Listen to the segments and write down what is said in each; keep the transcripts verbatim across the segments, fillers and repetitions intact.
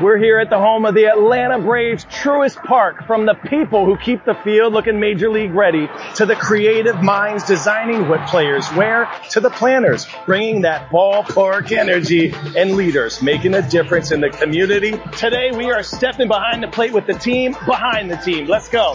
We're here at the home of the Atlanta Braves' Truist Park. From the people who keep the field looking major league ready, to the creative minds designing what players wear, to the planners bringing that ballpark energy, and leaders making a difference in the community. Today we are stepping behind the plate with the team behind the team. Let's go.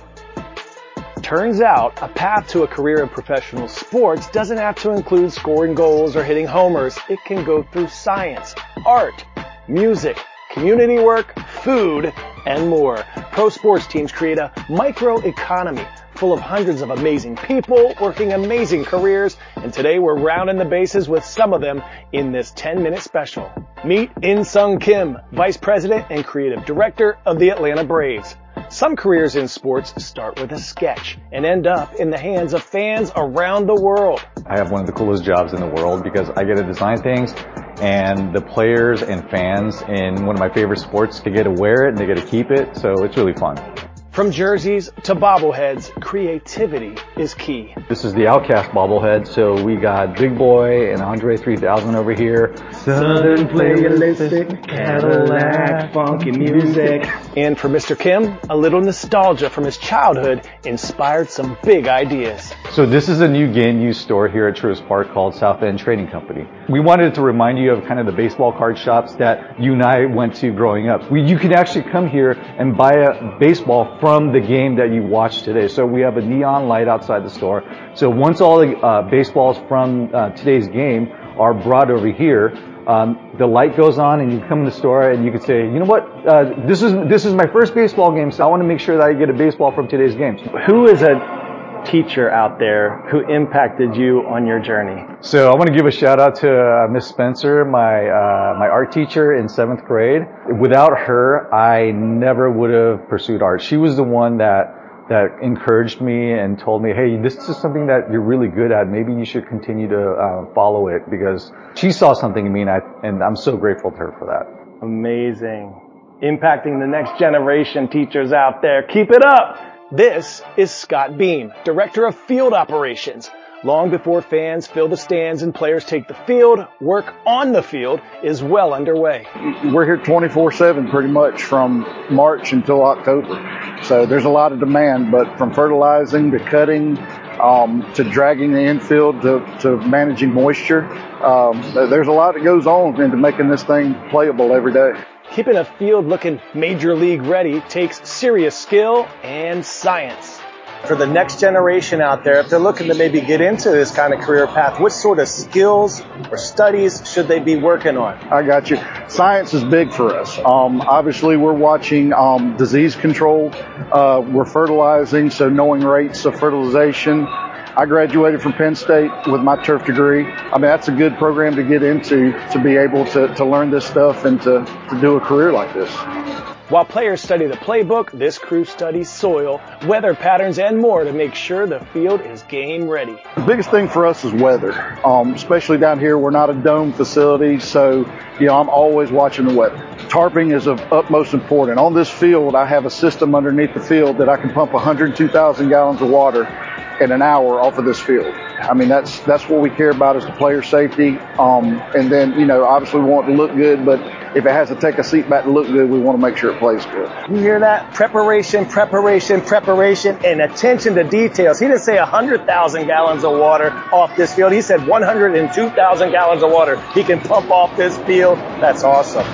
Turns out a path to a career in professional sports doesn't have to include scoring goals or hitting homers. It can go through science, art, music, community work, food, and more. Pro sports teams create a microeconomy full of hundreds of amazing people working amazing careers, and today we're rounding the bases with some of them in this ten-minute special. Meet In-Sung Kim, Vice President and Creative Director of the Atlanta Braves. Some careers in sports start with a sketch and end up in the hands of fans around the world. I have one of the coolest jobs in the world because I get to design things, and the players and fans in one of my favorite sports, they get to wear it and they get to keep it, so it's really fun. From jerseys to bobbleheads, creativity is key. This is the Outcast bobblehead, so we got Big Boy and Andre three thousand over here. Southern playalistic, Cadillac, funky music. And for Mister Kim, a little nostalgia from his childhood inspired some big ideas. So this is a new game use store here at Truist Park called South End Trading Company. We wanted to remind you of kind of the baseball card shops that you and I went to growing up. We, you can actually come here and buy a baseball from the game that you watched today. So we have a neon light outside the store. So once all the uh, baseballs from uh, today's game are brought over here, um, the light goes on and you come in the store and you can say, you know what, uh, this is this is my first baseball game, so I want to make sure that I get a baseball from today's game. Who is a teacher out there who impacted you on your journey? So I want to give a shout out to uh, Miss Spencer, my uh, my art teacher in seventh grade. Without her, I never would have pursued art. She was the one that that encouraged me and told me, hey, this is something that you're really good at. Maybe you should continue to uh, follow it, because she saw something in me, and, I, and I'm so grateful to her for that. Amazing. Impacting the next generation, teachers out there. Keep it up. This is Scott Beam, Director of Field Operations. Long before fans fill the stands and players take the field, work on the field is well underway. We're here twenty-four seven pretty much from March until October. So there's a lot of demand, but from fertilizing to cutting um, to dragging the infield to, to managing moisture, um, there's a lot that goes on into making this thing playable every day. Keeping a field looking major league ready takes serious skill and science. For the next generation out there, if they're looking to maybe get into this kind of career path, what sort of skills or studies should they be working on? I got you. Science is big for us. Um, obviously, we're watching um, disease control. Uh, we're fertilizing, so knowing rates of fertilization. I graduated from Penn State with my turf degree. I mean, that's a good program to get into, to be able to, to learn this stuff and to, to do a career like this. While players study the playbook, this crew studies soil, weather patterns, and more to make sure the field is game ready. The biggest thing for us is weather, um, especially down here. We're not a dome facility, so you know I'm always watching the weather. Tarping is of utmost importance. On this field, I have a system underneath the field that I can pump one hundred two thousand gallons of water in an hour off of this field. I mean, that's that's what we care about, is the player safety. Um, and then, you know, obviously we want it to look good, but if it has to take a seat back to look good, we want to make sure it plays good. You hear that? Preparation, preparation, preparation, and attention to details. He didn't say one hundred thousand gallons of water off this field. He said one hundred two thousand gallons of water he can pump off this field. That's awesome.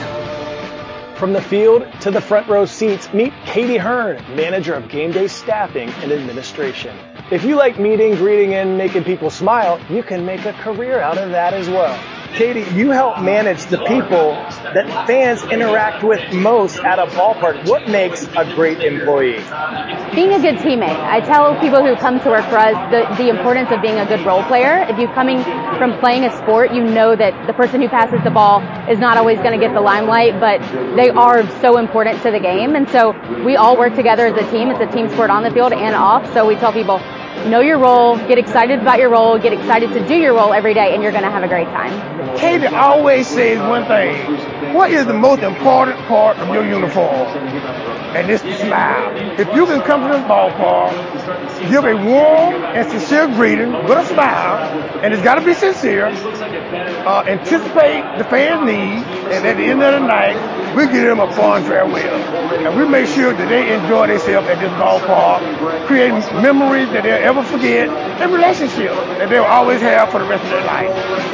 From the field to the front row seats, meet Katie Hearn, Manager of Game Day Staffing and Administration. If you like meeting, greeting, and making people smile, you can make a career out of that as well. Katie, you help manage the people that fans interact with most at a ballpark. What makes a great employee? Being a good teammate. I tell people who come to work for us the, the importance of being a good role player. If you're coming from playing a sport, you know that the person who passes the ball is not always going to get the limelight, but they are so important to the game. And so we all work together as a team. It's a team sport on the field and off. So we tell people, know your role, get excited about your role, get excited to do your role every day, and you're going to have a great time. Katie always says one thing: what is the most important part of your uniform? And it's the smile. If you can come to this ballpark, give a warm and sincere greeting with a smile, and it's got to be sincere, uh, anticipate the fans' needs, and at the end of the night, we give them a fond farewell. And we make sure that they enjoy themselves at this ballpark, create memories that they'll ever forget, and relationships that they'll always have for the rest of their life.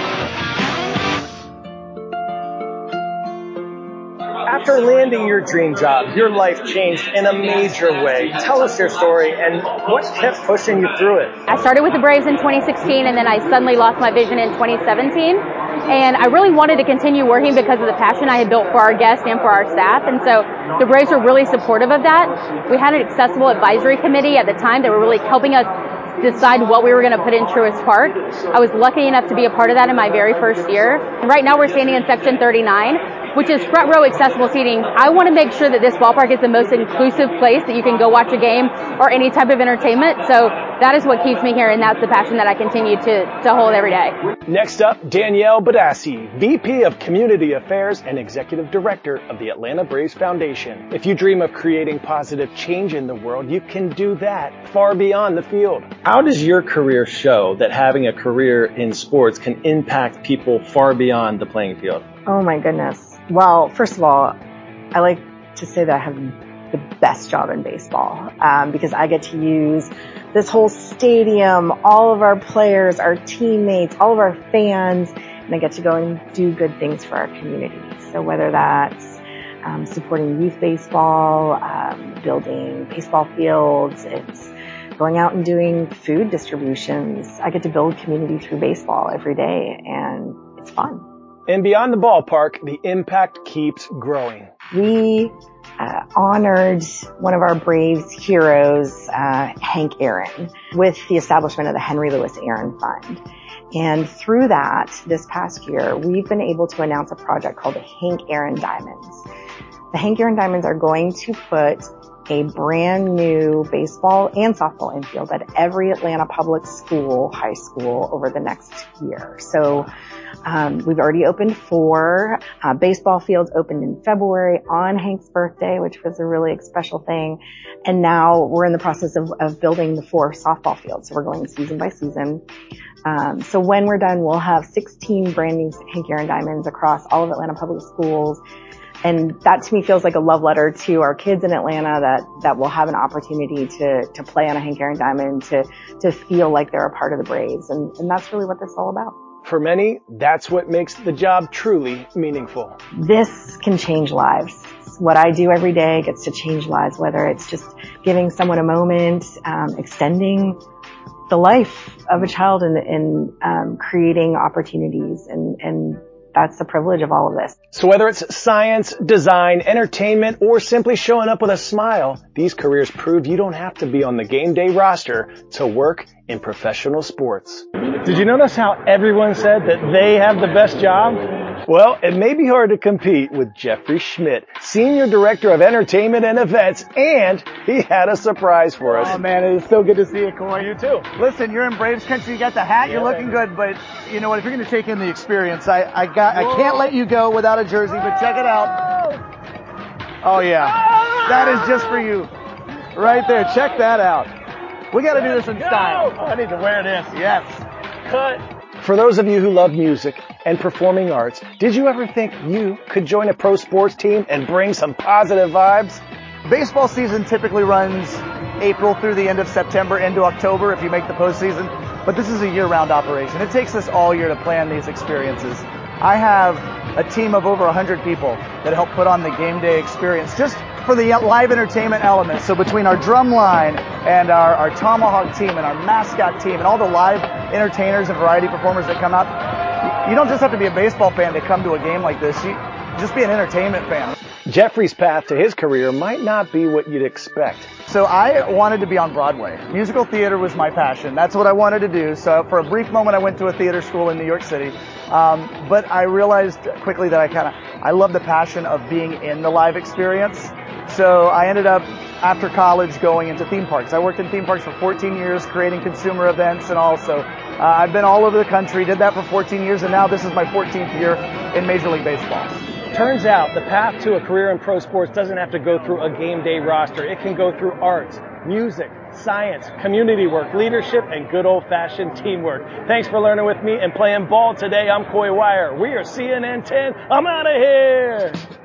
After landing your dream job, your life changed in a major way. Tell us your story and what kept pushing you through it. I started with the Braves in twenty sixteen, and then I suddenly lost my vision in twenty seventeen. And I really wanted to continue working because of the passion I had built for our guests and for our staff. And so the Braves were really supportive of that. We had an accessible advisory committee at the time that were really helping us decide what we were going to put in Truist Park. I was lucky enough to be a part of that in my very first year. And right now we're standing in section thirty-nine, which is front row accessible seating. I want to make sure that this ballpark is the most inclusive place that you can go watch a game or any type of entertainment. So that is what keeps me here, and that's the passion that I continue to, to hold every day. Next up, Danielle Badassi, V P of Community Affairs and Executive Director of the Atlanta Braves Foundation. If you dream of creating positive change in the world, you can do that far beyond the field. How does your career show that having a career in sports can impact people far beyond the playing field? Oh my goodness. Well, first of all, I like to say that I have the best job in baseball um, because I get to use this whole stadium, all of our players, our teammates, all of our fans, and I get to go and do good things for our community. So whether that's um, supporting youth baseball, um, building baseball fields, it's going out and doing food distributions. I get to build community through baseball every day, and it's fun. And beyond the ballpark, the impact keeps growing. We uh, honored one of our Braves heroes, uh, Hank Aaron, with the establishment of the Henry Louis Aaron Fund. And through that, this past year, we've been able to announce a project called the Hank Aaron Diamonds. The Hank Aaron Diamonds are going to put a brand new baseball and softball infield at every Atlanta public school, high school over the next year. So um, we've already opened four. Uh, baseball fields opened in February on Hank's birthday, which was a really special thing. And now we're in the process of, of building the four softball fields. So we're going season by season. Um, so when we're done, we'll have sixteen brand new Hank Aaron Diamonds across all of Atlanta public schools. And that to me feels like a love letter to our kids in Atlanta that, that will have an opportunity to, to play on a Hank Aaron Diamond, to, to feel like they're a part of the Braves. And, and that's really what this is all about. For many, that's what makes the job truly meaningful. This can change lives. What I do every day gets to change lives, whether it's just giving someone a moment, um, extending the life of a child and, and um, creating opportunities, and, and that's the privilege of all of this. So whether it's science, design, entertainment, or simply showing up with a smile, these careers prove you don't have to be on the game day roster to work in professional sports. Did you notice how everyone said that they have the best job? Well, it may be hard to compete with Jeffrey Schmidt, Senior Director of Entertainment and Events, and he had a surprise for us. Oh man, it is so good to see you, Corey. You too. Listen, you're in Braves country, you got the hat, you're Yeah, looking good, but you know what, if you're going to take in the experience, I, I got, I can't let you go without a jersey, but check it out. Oh yeah, that is just for you. Right there, check that out. We got to do this in style. I need to wear this. Yes. Cut. For those of you who love music and performing arts, did you ever think you could join a pro sports team and bring some positive vibes? Baseball season typically runs April through the end of September into October if you make the postseason, but this is a year-round operation. It takes us all year to plan these experiences. I have a team of over one hundred people that help put on the game day experience just for the live entertainment element. So between our drum line and our, our tomahawk team and our mascot team and all the live entertainers and variety performers that come out, you don't just have to be a baseball fan to come to a game like this. You just be an entertainment fan. Jeffrey's path to his career might not be what you'd expect. So I wanted to be on Broadway. Musical theater was my passion. That's what I wanted to do. So for a brief moment, I went to a theater school in New York City. Um, but I realized quickly that I kind of, I love the passion of being in the live experience. So I ended up, after college, going into theme parks. I worked in theme parks for fourteen years, creating consumer events and all. So uh, I've been all over the country, did that for fourteen years, and now this is my fourteenth year in Major League Baseball. Turns out the path to a career in pro sports doesn't have to go through a game day roster. It can go through arts, music, science, community work, leadership, and good old-fashioned teamwork. Thanks for learning with me and playing ball today. I'm Coy Wire. We are C N N ten. I'm out of here.